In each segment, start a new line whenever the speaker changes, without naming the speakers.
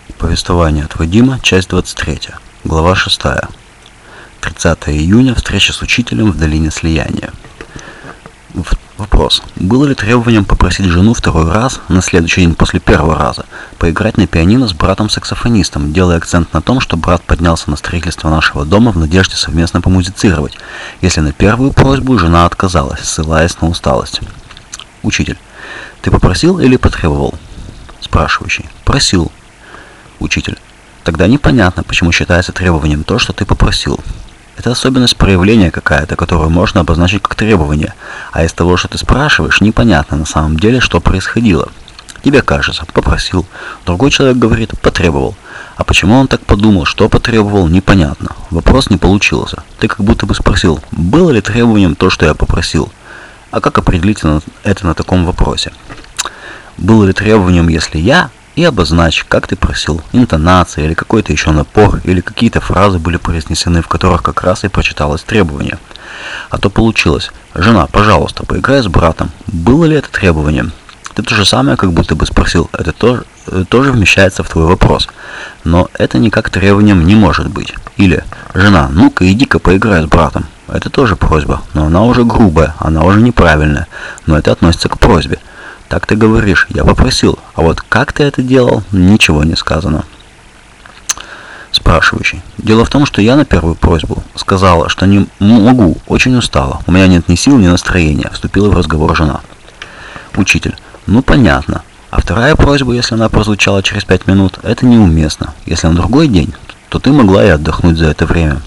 Повествование от Вадима, часть 23, глава 6. 30 июня. Встреча с учителем в долине слияния. Вопрос. Было ли требованием попросить жену второй раз, на следующий день после первого раза, поиграть на пианино с братом-саксофонистом, делая акцент на том, что брат поднялся на строительство нашего дома в надежде совместно помузицировать, если на первую просьбу жена отказалась, ссылаясь на усталость? Учитель. Ты попросил или потребовал? Спрашивающий. Просил. Учитель. Тогда непонятно, почему считается требованием то, что ты попросил. Это особенность проявления какая-то, которую можно обозначить как требование, а из того, что ты спрашиваешь, непонятно на самом деле, что происходило. Тебе кажется, попросил, другой человек говорит, потребовал. А почему он так подумал, что потребовал, непонятно. Вопрос не получился. Ты как будто бы спросил, было ли требованием то, что я попросил? А как определить это на таком вопросе? Было ли требованием, если я... И обозначь, как ты просил, интонация или какой-то еще напор, или какие-то фразы были произнесены, в которых как раз и прочиталось требование. А то получилось: «Жена, пожалуйста, поиграй с братом». Было ли это требование? Это то же самое, как будто бы спросил, это тоже вмещается в твой вопрос. Но это никак требованием не может быть. Или «Жена, ну-ка иди-ка поиграй с братом». Это тоже просьба, но она уже грубая, она уже неправильная, но это относится к просьбе. Так ты говоришь, я попросил, а вот как ты это делал, ничего не сказано. Спрашивающий. Дело в том, что я на первую просьбу сказала, что не могу, очень устала, у меня нет ни сил, ни настроения, вступила в разговор жена. Учитель. Ну понятно. А вторая просьба, если она прозвучала через 5 минут, это неуместно. Если на другой день, то ты могла и отдохнуть за это время.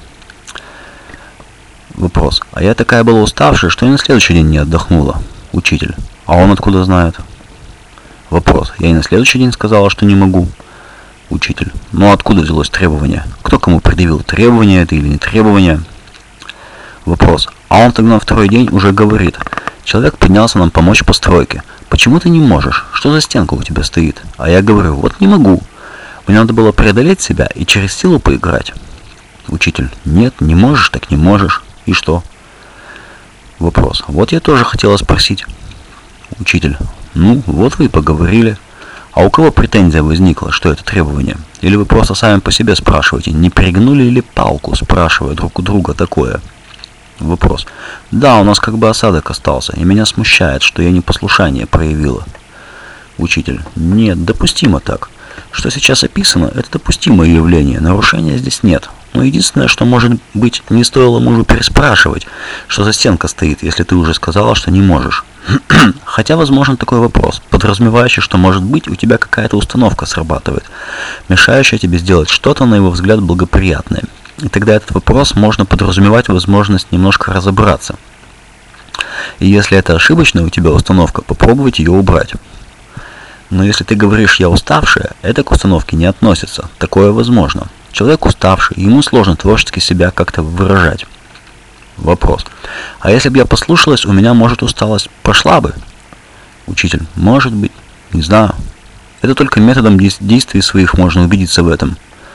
Вопрос. А я такая была уставшая, что и на следующий день не отдохнула. Учитель. А он откуда знает? Вопрос. Я и на следующий день сказала, что не могу. Учитель. Ну откуда взялось требование? Кто кому предъявил, требование это или не требование? Вопрос. А он тогда на второй день уже говорит: человек поднялся нам помочь в постройке. Почему ты не можешь? Что за стенка у тебя стоит? А я говорю: вот не могу. Мне надо было преодолеть себя и через силу поиграть. Учитель. Нет, не можешь, так не можешь. И что? Вопрос. Вот я тоже хотела спросить. Учитель. Ну, вот вы и поговорили. А у кого претензия возникла, что это требование? Или вы просто сами по себе спрашиваете, не перегнули ли палку, спрашивая друг у друга такое? Вопрос. Да, у нас как бы осадок остался, и меня смущает, что я непослушание проявила. Учитель. Нет, допустимо так. Что сейчас описано, это допустимое явление, нарушения здесь нет. Но единственное, что, может быть, не стоило мужу переспрашивать, что за стенка стоит, если ты уже сказала, что не можешь. Хотя возможен такой вопрос, подразумевающий, что, может быть, у тебя какая-то установка срабатывает, мешающая тебе сделать что-то, на его взгляд, благоприятное. И тогда этот вопрос можно подразумевать возможность немножко разобраться. И если это ошибочная у тебя установка, попробовать ее убрать. Но если ты говоришь «я уставшая», это к установке не относится. Такое возможно. Человек уставший, ему сложно творчески себя как-то выражать. Вопрос. А если бы я послушалась, у меня, может, усталость прошла бы? Учитель. Может быть. Не знаю. Это только методом действий своих можно убедиться в этом.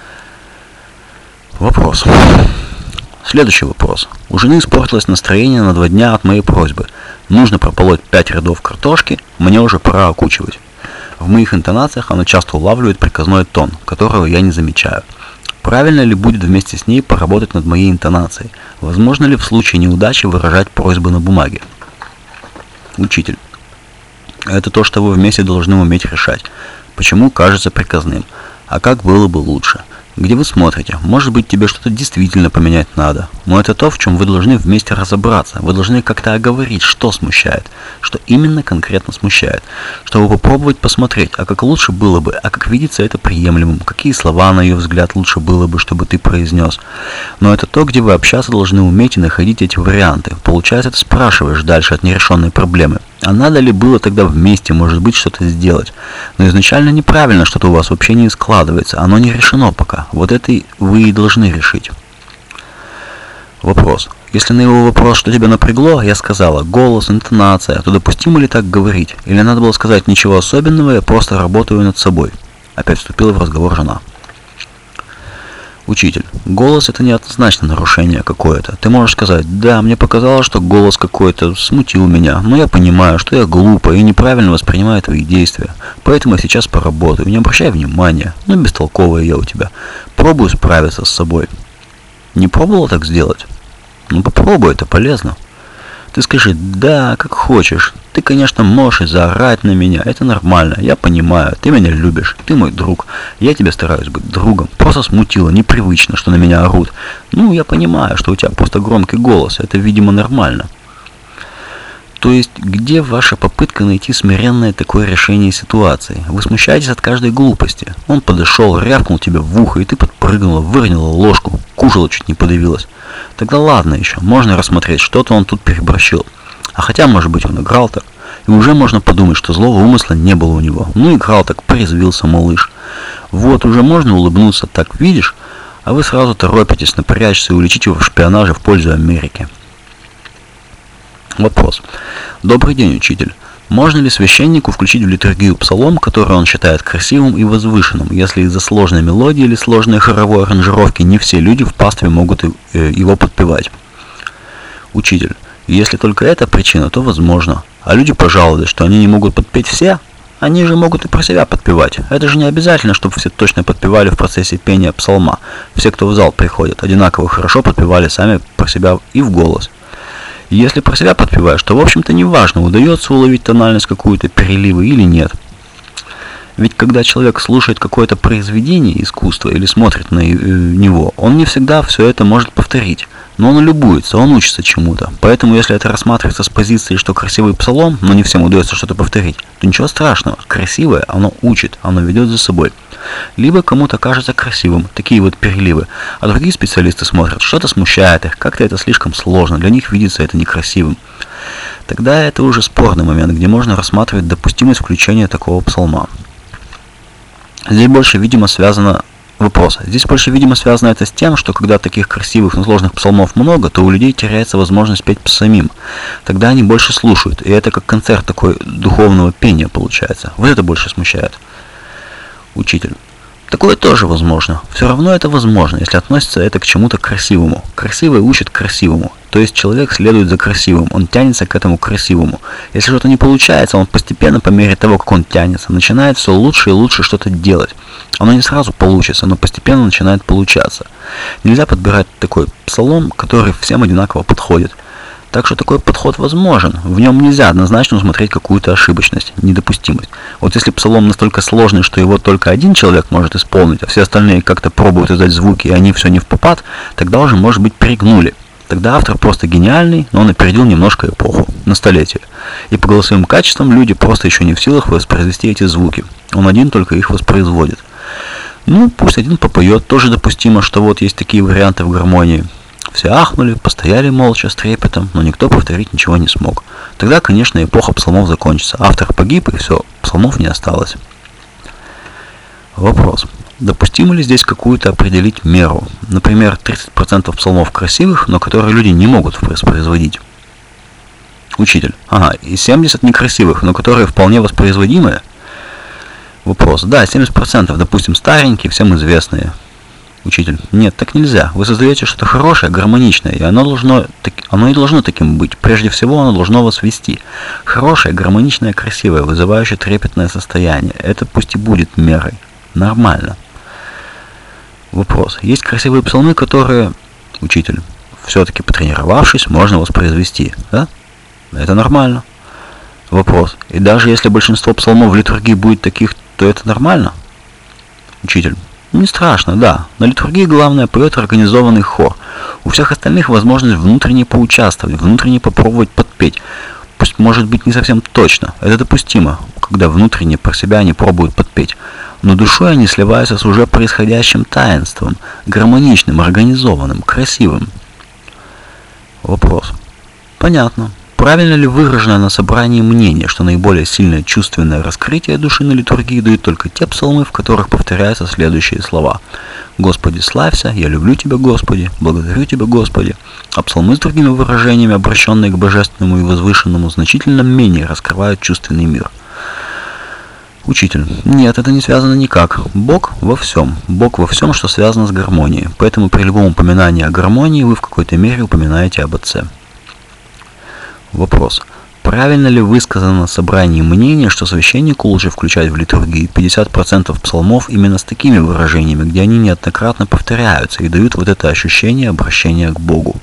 Вопрос. Следующий вопрос. У жены испортилось настроение на 2 дня от моей просьбы. Нужно прополоть 5 рядов картошки, мне уже пора окучивать. В моих интонациях она часто улавливает приказной тон, которого я не замечаю. Правильно ли будет вместе с ней поработать над моей интонацией? Возможно ли в случае неудачи выражать просьбы на бумаге? Учитель. Это то, что вы вместе должны уметь решать. Почему кажется приказным? А как было бы лучше? Где вы смотрите? Может быть, тебе что-то действительно поменять надо. Но это то, в чем вы должны вместе разобраться. Вы должны как-то оговорить, что смущает. Что именно конкретно смущает. Чтобы попробовать посмотреть, а как лучше было бы, а как видится это приемлемым. Какие слова, на ее взгляд, лучше было бы, чтобы ты произнес. Но это то, где вы общаться должны уметь и находить эти варианты. Получается, ты спрашиваешь дальше от нерешенной проблемы. А надо ли было тогда вместе, может быть, что-то сделать? Но изначально неправильно, что-то у вас вообще не складывается. Оно не решено пока. Вот это вы и должны решить. Вопрос. Если на его вопрос, что тебя напрягло, я сказала голос, интонация, то допустимо ли так говорить? Или надо было сказать ничего особенного, я просто работаю над собой? Опять вступила в разговор жена. Учитель. Голос — это неоднозначно нарушение какое-то. Ты можешь сказать: да, мне показалось, что голос какой-то смутил меня, но я понимаю, что я глупо и неправильно воспринимаю твои действия. Поэтому я сейчас поработаю, не обращай внимания. Ну, бестолковая я у тебя. Пробую справиться с собой. Не пробовала так сделать? Ну, попробуй, это полезно. Ты скажи: да, как хочешь. Ты, конечно, можешь и заорать на меня, это нормально, я понимаю, ты меня любишь, ты мой друг, я тебе стараюсь быть другом, просто смутило, непривычно, что на меня орут. Ну, я понимаю, что у тебя просто громкий голос, это, видимо, нормально. То есть, где ваша попытка найти смиренное такое решение ситуации? Вы смущаетесь от каждой глупости. Он подошел, рявкнул тебе в ухо, и ты подпрыгнула, выронила ложку, кушала, чуть не подавилась. Тогда ладно еще, можно рассмотреть, что-то он тут переборщил. А хотя, может быть, он играл так, и уже можно подумать, что злого умысла не было у него. Ну, играл так, порезвился малыш. Вот, уже можно улыбнуться, так видишь, а вы сразу торопитесь напрячься и уличить его в шпионаже в пользу Америки. Вопрос. Добрый день, учитель. Можно ли священнику включить в литургию псалом, который он считает красивым и возвышенным, если из-за сложной мелодии или сложной хоровой аранжировки не все люди в пастве могут его подпевать? Учитель. Если только эта причина, то возможно. А люди пожаловались, что они не могут подпеть все. Они же могут и про себя подпевать. Это же не обязательно, чтобы все точно подпевали в процессе пения псалма. Все, кто в зал приходят, одинаково хорошо подпевали сами про себя и в голос. И если про себя подпеваешь, то в общем-то не важно, удается уловить тональность какую-то, переливы или нет. Ведь когда человек слушает какое-то произведение искусства или смотрит на него, он не всегда все это может повторить. Но он любуется, он учится чему-то. Поэтому если это рассматривается с позиции, что красивый псалом, но не всем удается что-то повторить, то ничего страшного. Красивое, оно учит, оно ведет за собой. Либо кому-то кажется красивым, такие вот переливы, а другие специалисты смотрят, что-то смущает их, как-то это слишком сложно, для них видится это некрасивым. Тогда это уже спорный момент, где можно рассматривать допустимость включения такого псалма. Здесь больше, видимо, связано это с тем, что когда таких красивых, но сложных псалмов много, то у людей теряется возможность петь самим. Тогда они больше слушают, и это как концерт такой духовного пения получается. Вот это больше смущает. Учитель. Такое тоже возможно. Все равно это возможно, если относится это к чему-то красивому. Красивое учит красивому. То есть человек следует за красивым, он тянется к этому красивому. Если что-то не получается, он постепенно, по мере того, как он тянется, начинает все лучше и лучше что-то делать. Оно не сразу получится, но постепенно начинает получаться. Нельзя подбирать такой псалом, который всем одинаково подходит. Так что такой подход возможен. В нем нельзя однозначно усмотреть какую-то ошибочность, недопустимость. Вот если псалом настолько сложный, что его только один человек может исполнить, а все остальные как-то пробуют издать звуки, и они все не впопад, тогда уже, может быть, перегнули. Тогда автор просто гениальный, но он опередил немножко эпоху, на столетие. И по голосовым качествам люди просто еще не в силах воспроизвести эти звуки. Он один только их воспроизводит. Ну, пусть один попоет, тоже допустимо, что вот есть такие варианты в гармонии. Все ахнули, постояли молча, с трепетом, но никто повторить ничего не смог. Тогда, конечно, эпоха псалмов закончится. Автор погиб, и все, псалмов не осталось. Вопрос. Допустимо ли здесь какую-то определить меру? Например, 30% псалмов красивых, но которые люди не могут воспроизводить. Учитель. Ага, и 70 некрасивых, но которые вполне воспроизводимые? Вопрос. Да, 70%, допустим, старенькие, всем известные. Учитель. Нет, так нельзя. Вы создаете что-то хорошее, гармоничное, и оно и должно таким быть. Прежде всего, оно должно вас вести. Хорошее, гармоничное, красивое, вызывающее трепетное состояние. Это пусть и будет мерой. Нормально. Вопрос. Есть красивые псалмы, которые, учитель, все-таки потренировавшись, можно воспроизвести, да? Это нормально. Вопрос. И даже если большинство псалмов в литургии будет таких, то это нормально? Учитель. Не страшно, да. На литургии главное поет организованный хор. У всех остальных возможность внутренне поучаствовать, внутренне попробовать подпеть. Пусть может быть не совсем точно. Это допустимо, когда внутренне про себя они пробуют подпеть. Но душой они сливаются с уже происходящим таинством, гармоничным, организованным, красивым. Вопрос. Понятно. Правильно ли выражено на собрании мнение, что наиболее сильное чувственное раскрытие души на литургии дают только те псалмы, в которых повторяются следующие слова: «Господи, славься, я люблю Тебя, Господи, благодарю Тебя, Господи», а псалмы с другими выражениями, обращенные к божественному и возвышенному, значительно менее раскрывают чувственный мир? Учитель. Нет, это не связано никак. Бог во всем. Бог во всем, что связано с гармонией. Поэтому при любом упоминании о гармонии вы в какой-то мере упоминаете об Отце. Вопрос. Правильно ли высказано на собрании мнение, что священнику лучше включать в литургии 50% псалмов именно с такими выражениями, где они неоднократно повторяются и дают вот это ощущение обращения к Богу?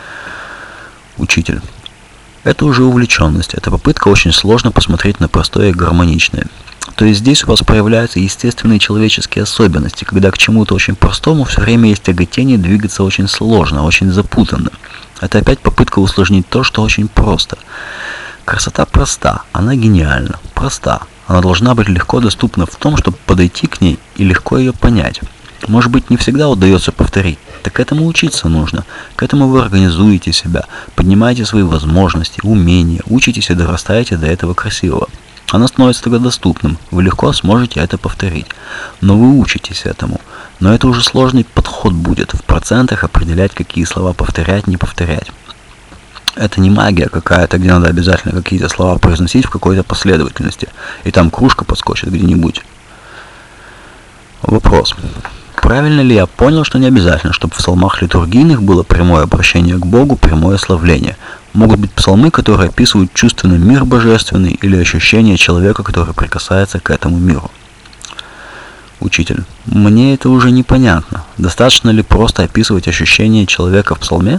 Учитель. Это уже увлеченность. Это попытка очень сложно посмотреть на простое и гармоничное. То есть здесь у вас проявляются естественные человеческие особенности, когда к чему-то очень простому все время есть тяготение двигаться очень сложно, очень запутанно. Это опять попытка усложнить то, что очень просто. Красота проста, она гениальна, проста. Она должна быть легко доступна в том, чтобы подойти к ней и легко ее понять. Может быть, не всегда удается повторить. Так этому учиться нужно. К этому вы организуете себя, поднимаете свои возможности, умения, учитесь и дорастаете до этого красивого. Оно становится тогда доступным, вы легко сможете это повторить. Но вы учитесь этому. Но это уже сложный подход будет, в процентах определять, какие слова повторять, не повторять. Это не магия какая-то, где надо обязательно какие-то слова произносить в какой-то последовательности, и там кружка подскочит где-нибудь. Вопрос. Правильно ли я понял, что не обязательно, чтобы в псалмах литургийных было прямое обращение к Богу, прямое славление? Могут быть псалмы, которые описывают чувственный мир божественный или ощущение человека, который прикасается к этому миру. Учитель. Мне это уже непонятно. Достаточно ли просто описывать ощущение человека в псалме?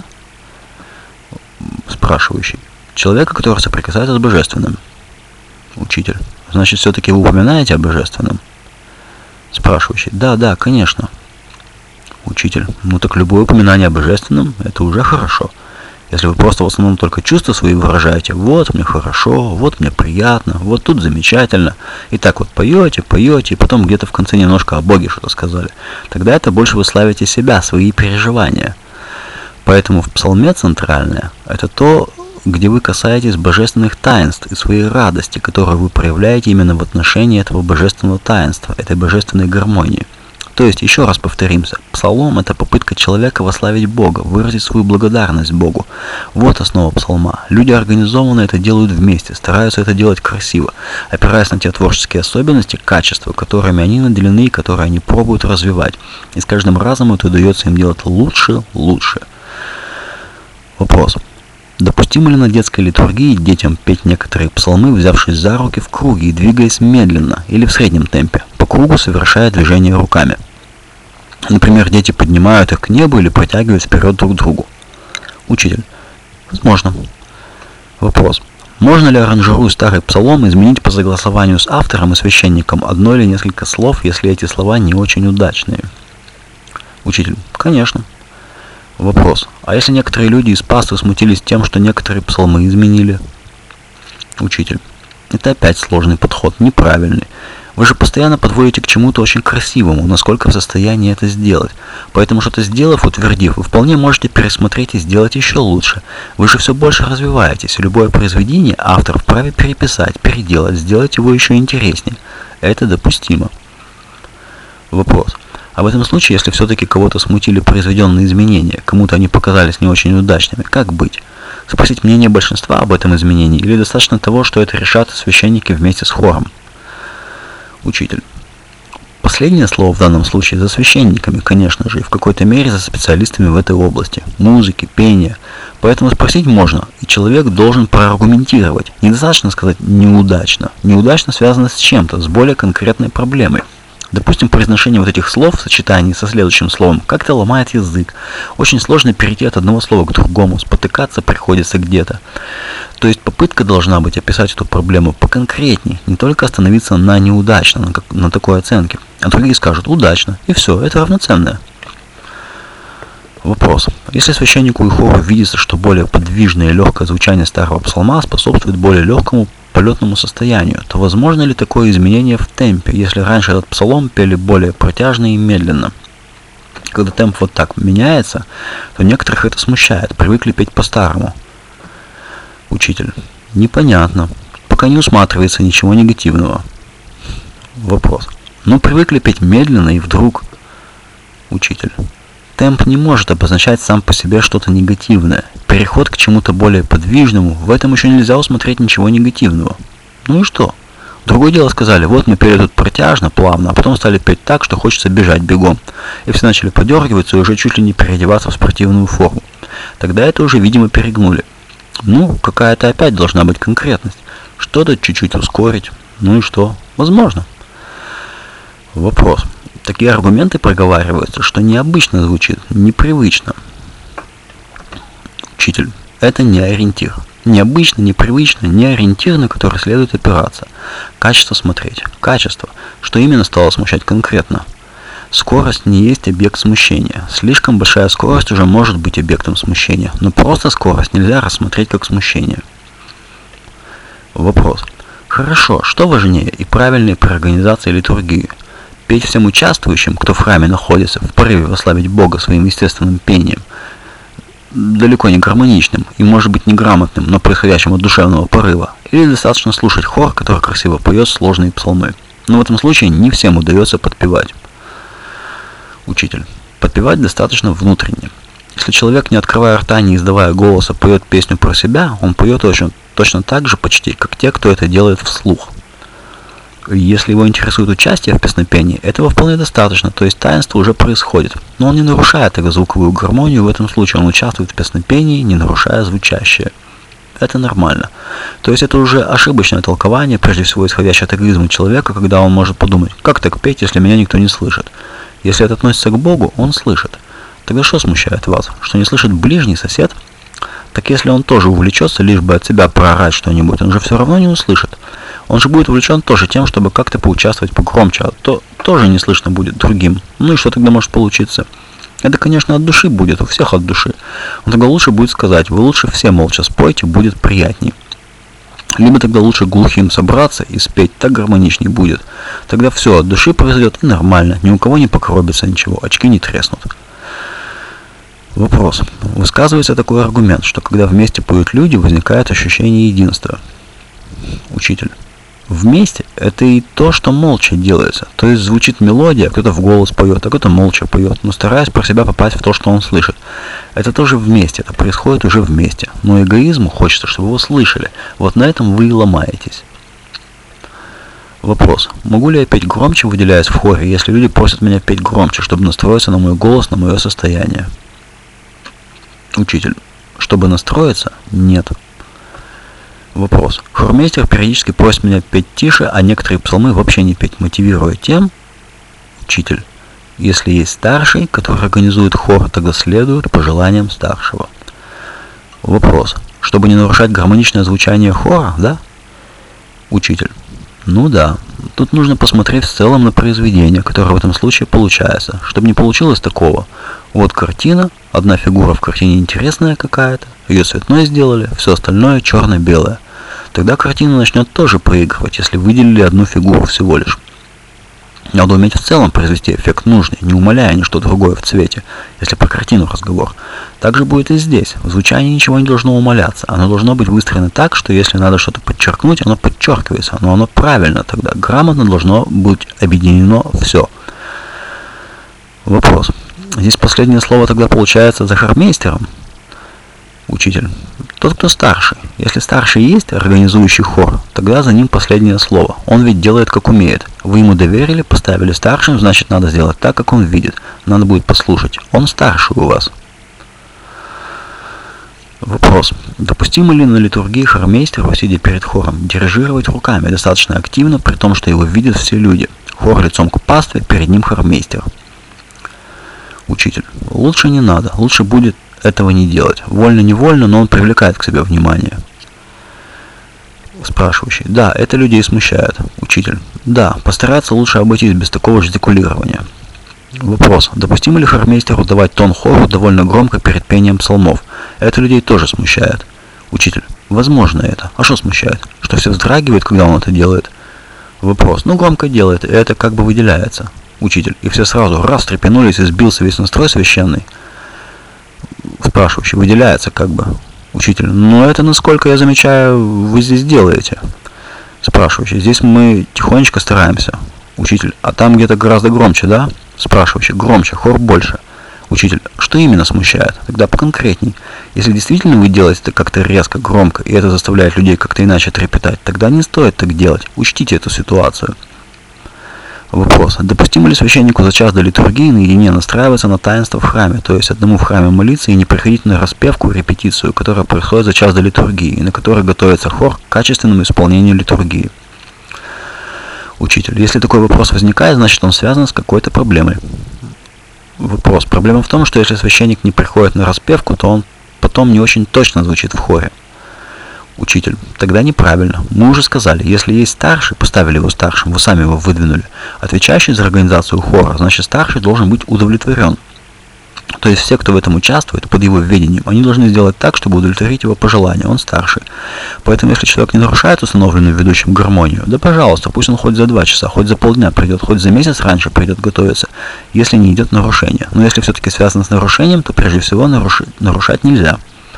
Спрашивающий. Человека, который соприкасается с божественным. Учитель. Значит, все-таки вы упоминаете о божественном? Спрашивающий. Да, конечно. Учитель. Ну так любое упоминание о божественном, это уже хорошо. Если вы просто в основном только чувства свои выражаете, вот мне хорошо, вот мне приятно, вот тут замечательно, и так вот поете, и потом где-то в конце немножко о Боге что-то сказали, тогда это больше вы славите себя, свои переживания. Поэтому в псалме центральное – это то, где вы касаетесь божественных таинств и своей радости, которую вы проявляете именно в отношении этого божественного таинства, этой божественной гармонии. То есть, еще раз повторимся, псалом – это попытка человека восславить Бога, выразить свою благодарность Богу. Вот основа псалма. Люди организованно это делают вместе, стараются это делать красиво, опираясь на те творческие особенности, качества, которыми они наделены и которые они пробуют развивать. И с каждым разом это удается им делать лучше. Вопрос. Допустимо ли на детской литургии детям петь некоторые псалмы, взявшись за руки в круге и двигаясь медленно или в среднем темпе, по кругу совершая движение руками? Например, дети поднимают их к небу или протягивают вперед друг к другу. Учитель. Возможно. Вопрос. Можно ли, аранжируя старый псалом, изменить по согласованию с автором и священником одно или несколько слов, если эти слова не очень удачные? Учитель. Конечно. Вопрос. А если некоторые люди из паствы смутились тем, что некоторые псалмы изменили? Учитель. Это опять сложный подход, неправильный. Вы же постоянно подводите к чему-то очень красивому, насколько в состоянии это сделать. Поэтому что-то сделав, утвердив, вы вполне можете пересмотреть и сделать еще лучше. Вы же все больше развиваетесь, и любое произведение автор вправе переписать, переделать, сделать его еще интереснее. Это допустимо. Вопрос. А в этом случае, если все-таки кого-то смутили произведенные изменения, кому-то они показались не очень удачными, как быть? Спросить мнение большинства об этом изменении или достаточно того, что это решат священники вместе с хором? Учитель. Последнее слово в данном случае за священниками, конечно же, и в какой-то мере за специалистами в этой области, музыки, пения. Поэтому спросить можно, и человек должен проаргументировать. Недостаточно сказать «неудачно». Неудачно связано с чем-то, с более конкретной проблемой. Допустим, произношение вот этих слов в сочетании со следующим словом как-то ломает язык. Очень сложно перейти от одного слова к другому, спотыкаться приходится где-то. То есть попытка должна быть описать эту проблему поконкретнее, не только остановиться на неудачно, на такой оценке. А другие скажут «удачно», и все, это равноценное. Вопрос. Если священнику и хору видится, что более подвижное и легкое звучание старого псалма способствует более легкому полетному состоянию, то возможно ли такое изменение в темпе, если раньше этот псалом пели более протяжно и медленно? Когда темп вот так меняется, то некоторых это смущает, привыкли петь по-старому. Учитель. Непонятно. Пока не усматривается ничего негативного. Вопрос. Ну, привыкли петь медленно и вдруг... Учитель. Темп не может обозначать сам по себе что-то негативное. Переход к чему-то более подвижному, в этом еще нельзя усмотреть ничего негативного. Ну и что? Другое дело сказали, вот мы пели тут протяжно, плавно, а потом стали петь так, что хочется бежать бегом. И все начали подергиваться и уже чуть ли не переодеваться в спортивную форму. Тогда это уже, видимо, перегнули. Ну, какая-то опять должна быть конкретность. Что-то чуть-чуть ускорить. Ну и что? Возможно. Вопрос. Такие аргументы проговариваются, что необычно звучит, непривычно. Учитель. Это не ориентир. Необычно, непривычно, не ориентир, на который следует опираться. Качество смотреть. Качество. Что именно стало смущать конкретно? Скорость не есть объект смущения. Слишком большая скорость уже может быть объектом смущения, но просто скорость нельзя рассмотреть как смущение. Вопрос. Хорошо, что важнее и правильнее при организации литургии? Петь всем участвующим, кто в храме находится, в порыве восславить Бога своим естественным пением, далеко не гармоничным и, может быть, неграмотным, но происходящим от душевного порыва, или достаточно слушать хор, который красиво поет сложные псалмы. Но в этом случае не всем удается подпевать. Учитель. Подпевать достаточно внутренне. Если человек, не открывая рта, не издавая голоса, поет песню про себя, он поет точно так же почти, как те, кто это делает вслух. Если его интересует участие в песнопении, этого вполне достаточно, то есть таинство уже происходит. Но он не нарушает его звуковую гармонию, в этом случае он участвует в песнопении, не нарушая звучащее. Это нормально. То есть это уже ошибочное толкование, прежде всего исходящее от эгоизма человека, когда он может подумать, как так петь, если меня никто не слышит. Если это относится к Богу, он слышит. Тогда что смущает вас? Что не слышит ближний сосед? Так если он тоже увлечется, лишь бы от себя проорать что-нибудь, он же все равно не услышит. Он же будет увлечен тоже тем, чтобы как-то поучаствовать погромче, а то тоже не слышно будет другим. Ну и что тогда может получиться? Это, конечно, от души будет, у всех от души. Но тогда лучше будет сказать, вы лучше все молча спойте, будет приятней. Либо тогда лучше глухим собраться и спеть, так гармоничней будет. Тогда все от души произойдет и нормально, ни у кого не покоробится ничего, очки не треснут. Вопрос. Высказывается такой аргумент, что когда вместе поют люди, возникает ощущение единства. Учитель. Вместе это и то, что молча делается. То есть звучит мелодия, кто-то в голос поет, а кто-то молча поет, но стараясь про себя попасть в то, что он слышит. Это тоже вместе, это происходит уже вместе. Но эгоизму хочется, чтобы его слышали. Вот на этом вы и ломаетесь. Вопрос. Могу ли я петь громче, выделяясь в хоре, если люди просят меня петь громче, чтобы настроиться на мой голос, на мое состояние? Учитель. Чтобы настроиться? Нет. Вопрос. Хормейстер периодически просит меня петь тише, а некоторые псалмы вообще не петь, мотивируя тем. Учитель. Если есть старший, который организует хор, тогда следует пожеланиям старшего. Вопрос. Чтобы не нарушать гармоничное звучание хора, да? Учитель. Ну да. Тут нужно посмотреть в целом на произведение, которое в этом случае получается, чтобы не получилось такого. Вот картина, одна фигура в картине интересная какая-то, ее цветной сделали, все остальное черно-белое. Тогда картина начнет тоже проигрывать, если выделили одну фигуру всего лишь. Надо уметь в целом произвести эффект нужный, не умаляя ничто другое в цвете, если про картину разговор. Так же будет и здесь. В звучании ничего не должно умаляться. Оно должно быть выстроено так, что если надо что-то подчеркнуть, оно подчеркивается, но оно правильно тогда. Грамотно должно быть объединено все. Вопрос. Здесь последнее слово тогда получается за хормейстером? Учитель. Тот, кто старший. Если старший есть, организующий хор, тогда за ним последнее слово. Он ведь делает, как умеет. Вы ему доверили, поставили старшим, значит, надо сделать так, как он видит. Надо будет послушать. Он старший у вас. Вопрос. Допустимо ли на литургии хормейстеру, сидя перед хором, дирижировать руками достаточно активно, при том, что его видят все люди? Хор лицом к пастве, перед ним хормейстер. Учитель. Лучше не надо. Лучше будет этого не делать. Вольно-невольно, но он привлекает к себе внимание. Спрашивающий. Да, это людей смущает. Учитель. Да, постараться лучше обойтись без такого жестикулирования. Вопрос. Допустимо ли хормейстеру давать тон хору довольно громко перед пением псалмов? Это людей тоже смущает. Учитель. Возможно это. А что смущает? Что все вздрагивают, когда он это делает? Вопрос. Ну, громко делает, и это как бы выделяется. Учитель. И все сразу раз трепенулись и сбился весь настрой священный. Спрашивающий. Выделяется как бы. Учитель. Но это, насколько я замечаю, вы здесь делаете. Спрашивающий. Здесь мы тихонечко стараемся. Учитель. А там где-то гораздо громче, да? Спрашивающий. Громче, хор больше. Учитель, что именно смущает? Тогда поконкретней. Если действительно вы делаете это как-то резко, громко, и это заставляет людей как-то иначе трепетать, тогда не стоит так делать. Учтите эту ситуацию. Вопрос. Допустимо ли священнику за час до литургии наедине настраиваться на таинство в храме, то есть одному в храме молиться и не приходить на распевку, репетицию, которая происходит за час до литургии, и на которой готовится хор к качественному исполнению литургии? Учитель. Если такой вопрос возникает, значит он связан с какой-то проблемой. Вопрос. Проблема в том, что если священник не приходит на распевку, то он потом не очень точно звучит в хоре. Учитель. Тогда неправильно. Мы уже сказали, если есть старший, поставили его старшим, вы сами его выдвинули, отвечающий за организацию хора, значит старший должен быть удовлетворен. То есть все, кто в этом участвует, под его ведением, они должны сделать так, чтобы удовлетворить его пожелания, он старший. Поэтому если человек не нарушает установленную ведущим гармонию, да пожалуйста, пусть он хоть за 2 часа, хоть за полдня придет, хоть за месяц раньше придет готовиться, если не идет нарушение. Но если все-таки связано с нарушением, то прежде всего нарушать нельзя.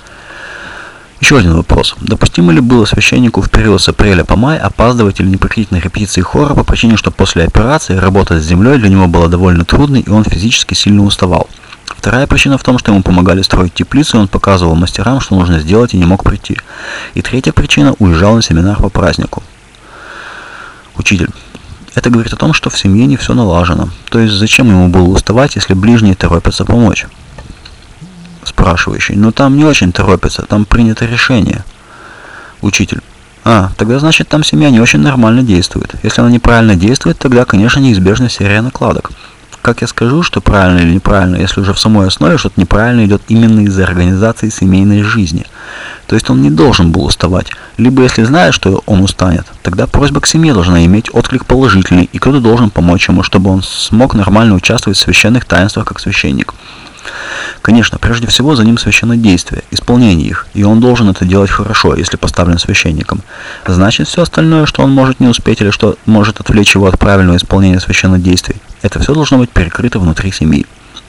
Еще один вопрос. Допустимо ли было священнику в период с апреля по май опаздывать или не приходить на репетиции хора по причине, что после операции работа с землей для него была довольно трудной и он физически сильно уставал? Вторая причина в том, что ему помогали строить теплицу, и он показывал мастерам, что нужно сделать, и не мог прийти. И третья причина – уезжал на семинар по празднику. Учитель. Это говорит о том, что в семье не все налажено. То есть зачем ему было уставать, если ближние торопятся помочь? Спрашивающий. Но там не очень торопятся, там принято решение. Учитель. Тогда значит там семья не очень нормально действует. Если она неправильно действует, тогда, конечно, неизбежна серия накладок. Как я скажу, что правильно или неправильно, если уже в самой основе что-то неправильно идет именно из-за организации семейной жизни. То есть он не должен был уставать. Либо если знает, что он устанет, тогда просьба к семье должна иметь отклик положительный, и кто-то должен помочь ему, чтобы он смог нормально участвовать в священных таинствах как священник. Конечно, прежде всего за ним священнодействие, исполнение их, и он должен это делать хорошо, если поставлен священником. Значит, все остальное, что он может не успеть или что может отвлечь его от правильного исполнения священнодействий, это все должно быть перекрыто внутри семьи.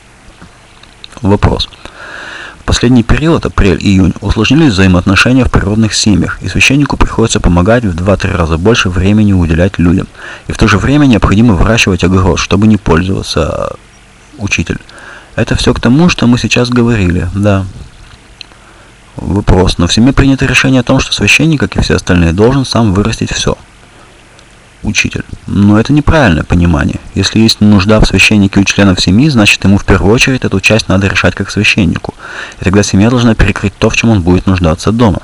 Вопрос. В последний период, апрель-июнь, усложнились взаимоотношения в природных семьях, и священнику приходится помогать в 2-3 раза больше времени уделять людям. И в то же время необходимо выращивать огород, чтобы не пользоваться. Учитель. Это все к тому, что мы сейчас говорили, да. Вопрос. Но в семье принято решение о том, что священник, как и все остальные, должен сам вырастить все. Учитель. Но это неправильное понимание. Если есть нужда в священнике у членов семьи, значит ему в первую очередь эту часть надо решать как священнику. И тогда семья должна перекрыть то, в чем он будет нуждаться дома.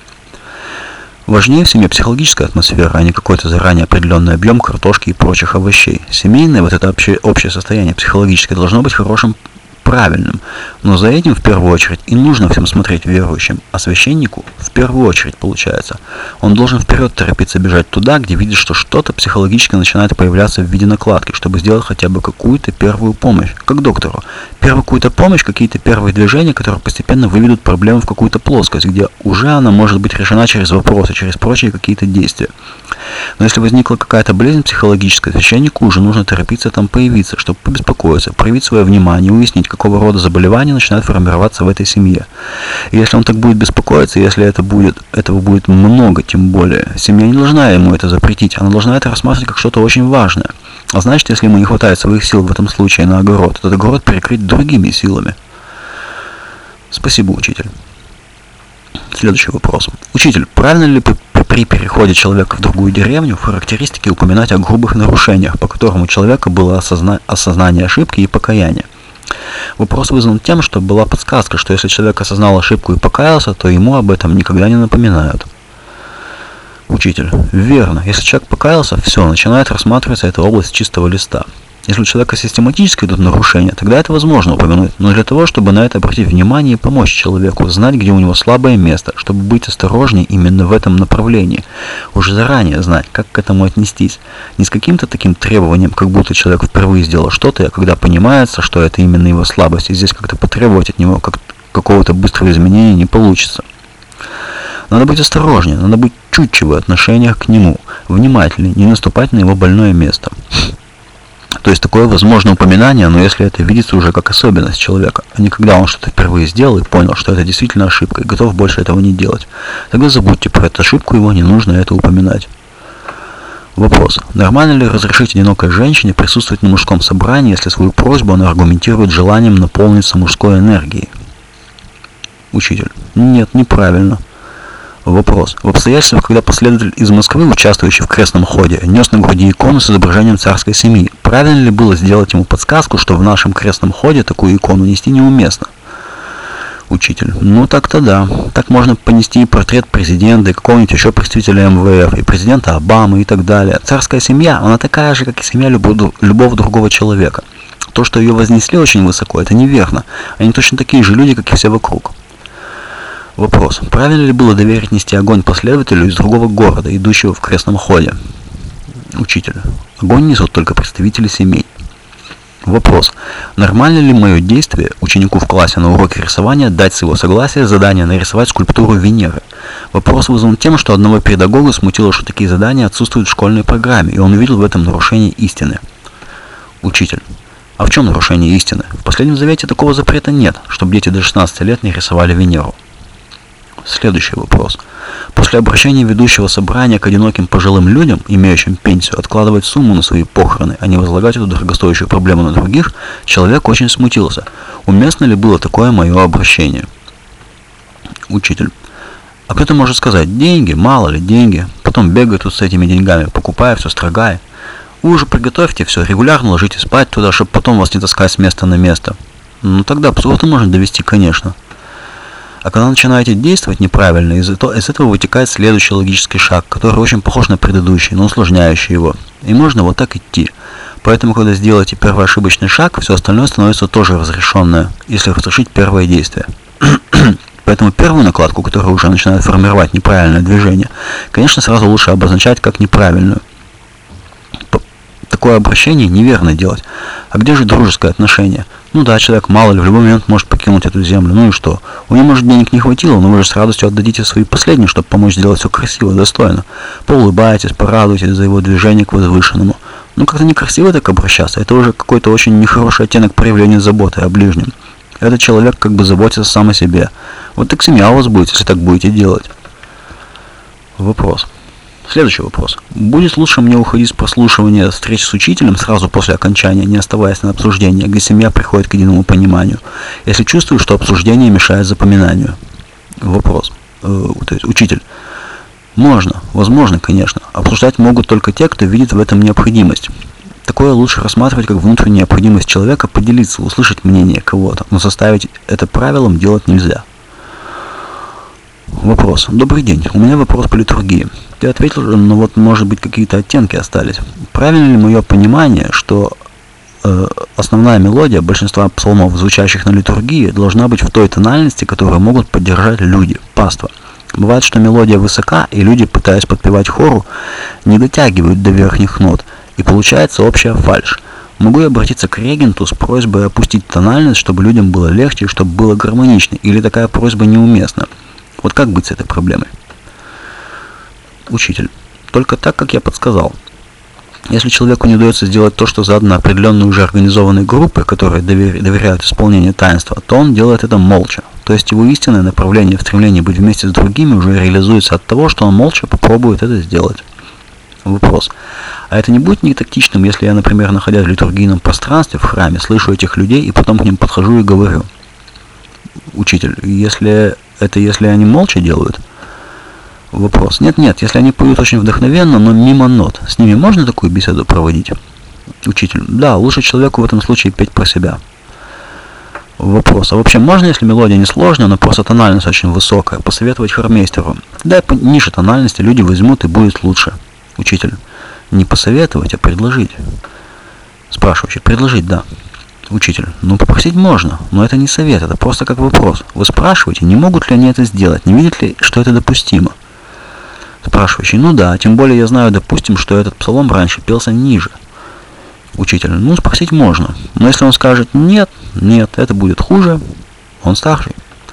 Важнее в семье психологическая атмосфера, а не какой-то заранее определенный объем картошки и прочих овощей. Семейное, вот это общее состояние психологическое, должно быть хорошим, правильным, но за этим в первую очередь и нужно всем смотреть верующим, а священнику в первую очередь получается. Он должен вперед торопиться бежать туда, где видит, что что-то психологически начинает появляться в виде накладки, чтобы сделать хотя бы какую-то первую помощь, как доктору. Первую какую-то помощь, какие-то первые движения, которые постепенно выведут проблему в какую-то плоскость, где уже она может быть решена через вопросы, через прочие какие-то действия. Но если возникла какая-то болезнь психологическая, священнику уже нужно торопиться там появиться, чтобы побеспокоиться, проявить свое внимание, уяснить, какого рода заболевания начинают формироваться в этой семье. И если он так будет беспокоиться, если этого будет много, тем более, семья не должна ему это запретить, она должна это рассматривать как что-то очень важное. А значит, если ему не хватает своих сил в этом случае на огород, этот огород перекрыть другими силами. Спасибо, учитель. Следующий вопрос. Учитель, правильно ли при переходе человека в другую деревню в характеристике упоминать о грубых нарушениях, по которым у человека было осознание ошибки и покаяние? Вопрос вызван тем, что была подсказка, что если человек осознал ошибку и покаялся, то ему об этом никогда не напоминают. Учитель. Верно. Если человек покаялся, все, начинает рассматриваться эта область с чистого листа. Если у человека систематически идут нарушения, тогда это возможно упомянуть, но для того, чтобы на это обратить внимание и помочь человеку, знать, где у него слабое место, чтобы быть осторожнее именно в этом направлении, уже заранее знать, как к этому отнестись. Не с каким-то таким требованием, как будто человек впервые сделал что-то, а когда понимается, что это именно его слабость, и здесь как-то потребовать от него какого-то быстрого изменения не получится. Надо быть осторожнее, надо быть чутче в отношениях к нему, внимательнее, не наступать на его больное место. То есть такое возможно упоминание, но если это видится уже как особенность человека, а не когда он что-то впервые сделал и понял, что это действительно ошибка, и готов больше этого не делать. Тогда забудьте про эту ошибку, его не нужно это упоминать. Вопрос. Нормально ли разрешить одинокой женщине присутствовать на мужском собрании, если свою просьбу она аргументирует желанием наполниться мужской энергией? Учитель. Нет, неправильно. Вопрос. В обстоятельствах, когда последователь из Москвы, участвующий в крестном ходе, нес на груди икону с изображением царской семьи, правильно ли было сделать ему подсказку, что в нашем крестном ходе такую икону нести неуместно? Учитель. Ну так-то да. Так можно понести и портрет президента, и какого-нибудь еще представителя МВФ, и президента Обамы и так далее. Царская семья, она такая же, как и семья любого другого человека. То, что ее вознесли очень высоко, это неверно. Они точно такие же люди, как и все вокруг. Вопрос. Правильно ли было доверить нести огонь последователю из другого города, идущего в крестном ходе? Учитель. Огонь несут только представители семей. Вопрос. Нормально ли мое действие ученику в классе на уроке рисования дать с его согласия задание нарисовать скульптуру Венеры? Вопрос вызван тем, что одного педагога смутило, что такие задания отсутствуют в школьной программе, и он увидел в этом нарушение истины. Учитель. А в чем нарушение истины? В Последнем Завете такого запрета нет, чтобы дети до 16 лет не рисовали Венеру. Следующий вопрос. После обращения ведущего собрания к одиноким пожилым людям, имеющим пенсию, откладывать сумму на свои похороны, а не возлагать эту дорогостоящую проблему на других, человек очень смутился. Уместно ли было такое мое обращение? Учитель. А кто-то может сказать: деньги, мало ли, деньги. Потом бегает тут с этими деньгами, покупая все, строгая. Вы уже приготовьте все, регулярно ложитесь спать туда, чтобы потом вас не таскать с места на место. Ну тогда абсурда можно довести, конечно. А когда начинаете действовать неправильно, из этого вытекает следующий логический шаг, который очень похож на предыдущий, но усложняющий его. И можно вот так идти. Поэтому, когда сделаете первый ошибочный шаг, все остальное становится тоже разрешенное, если разрешить первое действие. Поэтому первую накладку, которая уже начинает формировать неправильное движение, конечно, сразу лучше обозначать как неправильную. Такое обращение неверно делать. А где же дружеское отношение? Ну да, человек мало ли в любой момент может покинуть эту землю, ну и что? У него, может, денег не хватило, но вы же с радостью отдадите свои последние, чтобы помочь сделать все красиво, достойно. Поулыбайтесь, порадуйтесь за его движение к возвышенному. Ну как-то некрасиво так обращаться, это уже какой-то очень нехороший оттенок проявления заботы о ближнем. Этот человек как бы заботится сам о себе. Вот так семья у вас будет, если так будете делать. Вопрос. Следующий вопрос. Будет лучше мне уходить с прослушивания встреч с учителем сразу после окончания, не оставаясь на обсуждение, где семья приходит к единому пониманию, если чувствую, что обсуждение мешает запоминанию? Вопрос. То есть учитель. Можно, возможно, конечно. Обсуждать могут только те, кто видит в этом необходимость. Такое лучше рассматривать как внутреннюю необходимость человека поделиться, услышать мнение кого-то, но составить это правилом делать нельзя. Вопрос. Добрый день. У меня вопрос по литургии. Ты ответил, но вот может быть какие-то оттенки остались. Правильно ли мое понимание, что основная мелодия большинства псалмов, звучащих на литургии, должна быть в той тональности, которую могут поддержать люди, паства? Бывает, что мелодия высока, и люди, пытаясь подпевать хору, не дотягивают до верхних нот, и получается общая фальшь. Могу я обратиться к регенту с просьбой опустить тональность, чтобы людям было легче, чтобы было гармонично, или такая просьба неуместна? Вот как быть с этой проблемой? Учитель. Только так, как я подсказал. Если человеку не удается сделать то, что задано определенной уже организованной группой, которой доверяют исполнению таинства, то он делает это молча. То есть его истинное направление в стремлении быть вместе с другими уже реализуется от того, что он молча попробует это сделать. Вопрос. А это не будет не тактичным, если я, например, находясь в литургийном пространстве в храме, слышу этих людей и потом к ним подхожу и говорю? Учитель. Если они молча делают? Вопрос. Нет, если они поют очень вдохновенно, но мимо нот, с ними можно такую беседу проводить? Учитель. Да, лучше человеку в этом случае петь про себя. Вопрос. А вообще можно, если мелодия не сложная, но просто тональность очень высокая, посоветовать хормейстеру? Да, ниже тональности люди возьмут и будет лучше. Учитель. Не посоветовать, а предложить. Спрашивающий. Предложить, да. Учитель. Ну, попросить можно, но это не совет, это просто как вопрос. Вы спрашиваете, не могут ли они это сделать, не видят ли, что это допустимо? Спрашивающий. Ну да, тем более я знаю, допустим, что этот псалом раньше пелся ниже. Учитель. Ну, спросить можно, но если он скажет нет, это будет хуже, он старший.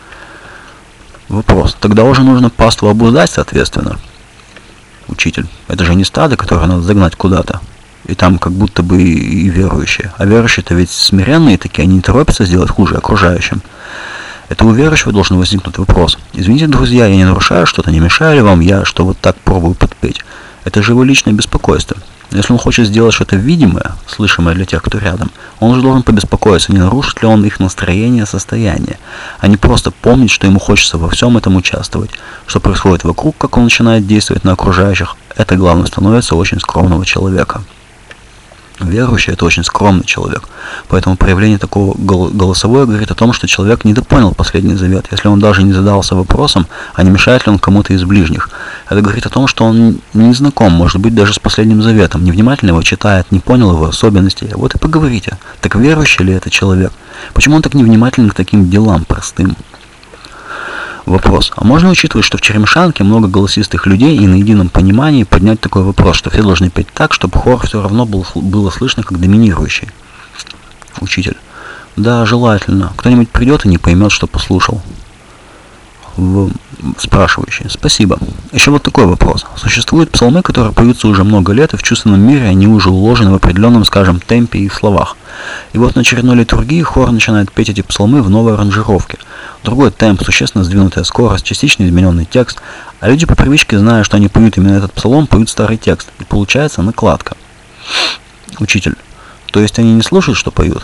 Вопрос. Тогда уже нужно паству обуздать, соответственно. Учитель. Это же не стадо, которое надо загнать куда-то. И там как будто бы и верующие. А верующие-то ведь смиренные такие, они не торопятся сделать хуже окружающим. Это у верующего должен возникнуть вопрос. Извините, друзья, я не нарушаю что-то, не мешаю ли вам я, что вот так пробую подпеть? Это же его личное беспокойство. Если он хочет сделать что-то видимое, слышимое для тех, кто рядом, он же должен побеспокоиться, не нарушит ли он их настроение, состояние, а не просто помнить, что ему хочется во всем этом участвовать, что происходит вокруг, как он начинает действовать на окружающих. Это главное становится очень скромного человека. Верующий – это очень скромный человек, поэтому проявление такого голосовое говорит о том, что человек недопонял последний завет, если он даже не задался вопросом, а не мешает ли он кому-то из ближних. Это говорит о том, что он не знаком, может быть, даже с последним заветом, невнимательно его читает, не понял его особенностей. Вот и поговорите, так верующий ли это человек? Почему он так невнимателен к таким делам простым? Вопрос. А можно учитывать, что в Черемшанке много голосистых людей и на едином понимании поднять такой вопрос, что все должны петь так, чтобы хор все равно было слышно как доминирующий? Учитель. Да, желательно. Кто-нибудь придет и не поймет, что послушал. Спрашивающий. Спасибо. Еще вот такой вопрос. Существуют псалмы, которые поются уже много лет, и в чувственном мире они уже уложены в определенном, скажем, темпе и в словах. И вот на очередной литургии хор начинает петь эти псалмы в новой аранжировке. Другой темп, существенно сдвинутая скорость, частично измененный текст, а люди по привычке, зная, что они поют именно этот псалом, поют старый текст, и получается накладка. Учитель. То есть они не слушают, что поют?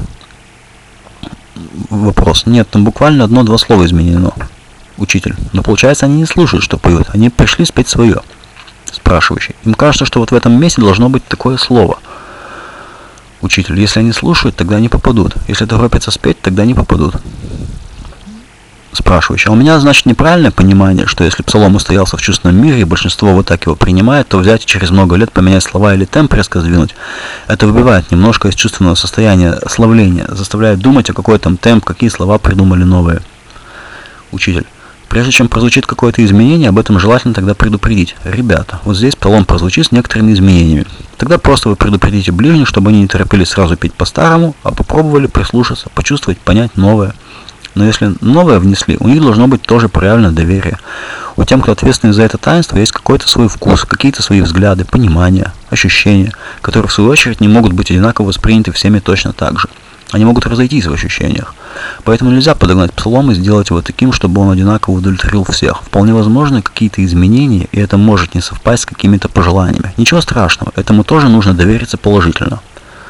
Вопрос. Нет, там буквально одно-два слова изменено. Учитель. Но получается, они не слушают, что поют. Они пришли спеть свое. Спрашивающий. Им кажется, что вот в этом месте должно быть такое слово. Учитель. Если они слушают, тогда не попадут. Если торопятся спеть, тогда не попадут. Спрашивающий. А у меня, значит, неправильное понимание, что если псалом устоялся в чувственном мире, и большинство вот так его принимает, то взять и через много лет поменять слова или темп резко сдвинуть, это выбивает немножко из чувственного состояния славления, заставляет думать, о какой там темп, какие слова придумали новые. Учитель. Прежде чем прозвучит какое-то изменение, об этом желательно тогда предупредить. Ребята, вот здесь псалом прозвучит с некоторыми изменениями. Тогда просто вы предупредите ближних, чтобы они не торопились сразу петь по-старому, а попробовали прислушаться, почувствовать, понять новое. Но если новое внесли, у них должно быть тоже проявлено доверие. У тех, кто ответственный за это таинство, есть какой-то свой вкус, какие-то свои взгляды, понимания, ощущения, которые в свою очередь не могут быть одинаково восприняты всеми точно так же. Они могут разойтись в ощущениях. Поэтому нельзя подогнать псалом и сделать его таким, чтобы он одинаково удовлетворил всех. Вполне возможны какие-то изменения, и это может не совпасть с какими-то пожеланиями. Ничего страшного, этому тоже нужно довериться положительно.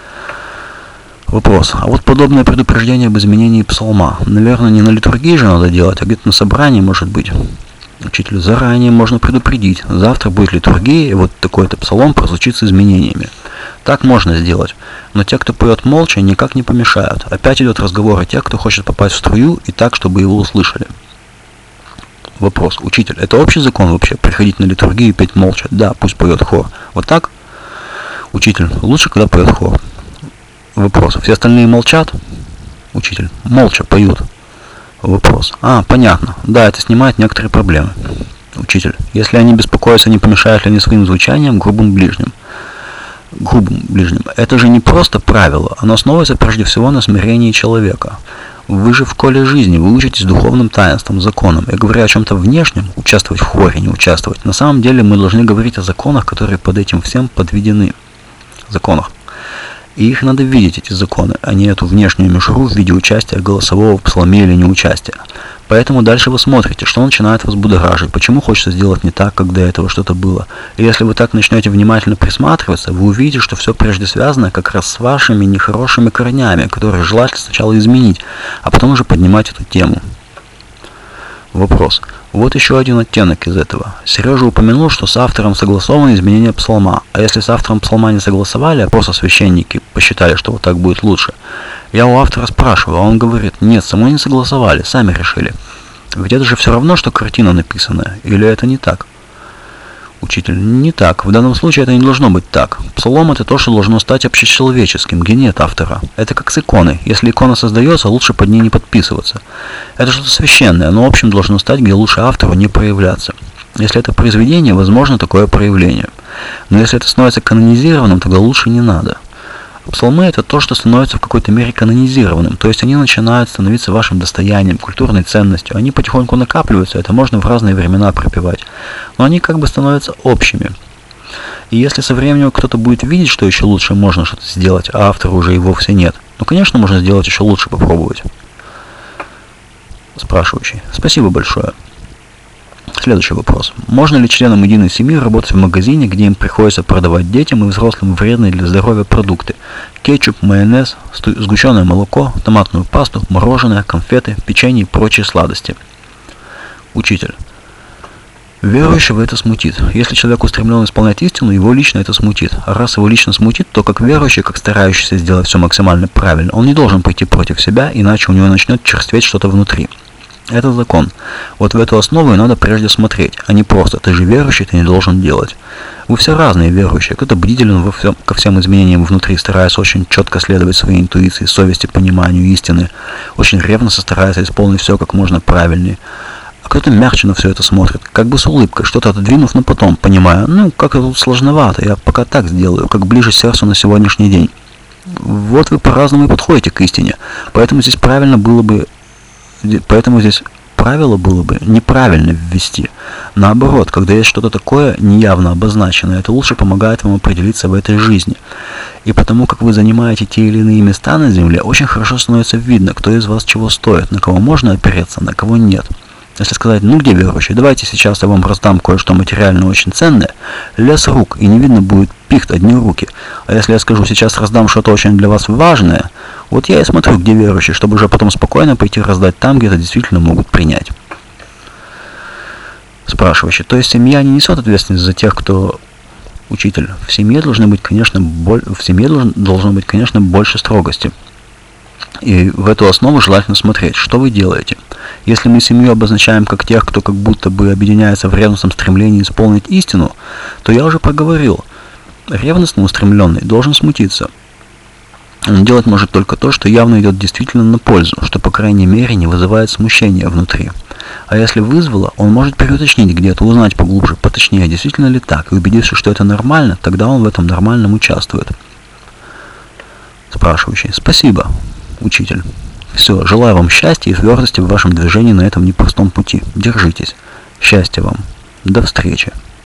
Вопрос. А вот подобное предупреждение об изменении псалма, наверное, не на литургии же надо делать, а где-то на собрании, может быть. Учитель, заранее можно предупредить. Завтра будет литургия, и вот такой-то псалом прозвучит с изменениями. Так можно сделать. Но те, кто поет молча, никак не помешают. Опять идет разговор о тех, кто хочет попасть в струю, и так, чтобы его услышали. Вопрос. Учитель, это общий закон вообще, приходить на литургию и петь молча? Да, пусть поет хор. Вот так? Учитель, лучше, когда поет хор. Вопрос. Все остальные молчат? Учитель, молча поют. Вопрос. Понятно. Да, это снимает некоторые проблемы. Учитель, если они беспокоятся, не помешают ли они своим звучанием грубым ближним? Грубым ближним. Это же не просто правило, оно основывается прежде всего на смирении человека. Вы же в школе жизни, вы учитесь духовным таинствам, законам. И говоря о чем-то внешнем, участвовать в хоре, не участвовать, на самом деле мы должны говорить о законах, которые под этим всем подведены. Законах. И их надо видеть, эти законы, а не эту внешнюю мишуру в виде участия голосового в псалме или неучастия. Поэтому дальше вы смотрите, что начинает вас будоражить, почему хочется сделать не так, как до этого что-то было. И если вы так начнете внимательно присматриваться, вы увидите, что все прежде связано как раз с вашими нехорошими корнями, которые желательно сначала изменить, а потом уже поднимать эту тему. Вопрос. Вот еще один оттенок из этого. Сережа упомянул, что с автором согласовано изменение псалма. А если с автором псалма не согласовали, а просто священники посчитали, что вот так будет лучше, я у автора спрашиваю, а он говорит, нет, само не согласовали, сами решили. Ведь это же все равно, что картина написанная. Или это не так? Учитель, не так. В данном случае это не должно быть так. Псалом — это то, что должно стать общечеловеческим, где нет автора. Это как с иконой. Если икона создается, лучше под ней не подписываться. Это что-то священное, но в общем должно стать, где лучше автору не проявляться. Если это произведение, возможно такое проявление. Но если это становится канонизированным, тогда лучше не надо. Псалмы — это то, что становится в какой-то мере канонизированным, то есть они начинают становиться вашим достоянием, культурной ценностью. Они потихоньку накапливаются, это можно в разные времена пропевать, но они как бы становятся общими. И если со временем кто-то будет видеть, что еще лучше можно что-то сделать, а автора уже и вовсе нет, ну, конечно, можно сделать еще лучше, попробовать. Спрашивающий. Спасибо большое. Следующий вопрос. Можно ли членам единой семьи работать в магазине, где им приходится продавать детям и взрослым вредные для здоровья продукты? Кетчуп, майонез, сгущенное молоко, томатную пасту, мороженое, конфеты, печенье и прочие сладости. Учитель. Верующего это смутит. Если человек устремлен исполнять истину, его лично это смутит. А раз его лично смутит, то как верующий, как старающийся сделать все максимально правильно, он не должен пойти против себя, иначе у него начнет черстветь что-то внутри. Это закон. Вот в эту основу и надо прежде смотреть, а не просто «ты же верующий, ты не должен делать». Вы все разные верующие. Кто-то бдителен ко всем изменениям внутри, стараясь очень четко следовать своей интуиции, совести, пониманию истины, очень ревностно старается исполнить все как можно правильнее. А кто-то мягче на все это смотрит, как бы с улыбкой, что-то отодвинув, но потом, понимая, как это тут сложновато, я пока так сделаю, как ближе сердцу на сегодняшний день. Вот вы по-разному и подходите к истине, поэтому здесь правило было бы неправильно ввести. Наоборот, когда есть что-то такое неявно обозначенное, это лучше помогает вам определиться в этой жизни. И потому, как вы занимаете те или иные места на земле, очень хорошо становится видно, кто из вас чего стоит, на кого можно опереться, на кого нет. Если сказать, где верующие, давайте сейчас я вам раздам кое-что материально очень ценное, лес рук, и не видно будет пихт одни руки. А если я скажу, сейчас раздам что-то очень для вас важное, вот я и смотрю, где верующие, чтобы уже потом спокойно пойти раздать там, где это действительно могут принять. Спрашивающий, то есть семья не несет ответственность за тех, кто... Учитель, в семье должно быть, конечно, больше строгости. И в эту основу желательно смотреть, что вы делаете. Если мы семью обозначаем как тех, кто как будто бы объединяется в ревностном стремлении исполнить истину, то я уже проговорил, ревностно устремленный должен смутиться. Он делать может только то, что явно идет действительно на пользу, что по крайней мере не вызывает смущения внутри. А если вызвало, он может переуточнить где-то, узнать поглубже, поточнее, действительно ли так, и убедившись, что это нормально, тогда он в этом нормальном участвует. Спрашивающий, спасибо. Учитель. Все, желаю вам счастья и твердости в вашем движении на этом непростом пути. Держитесь. Счастья вам. До встречи.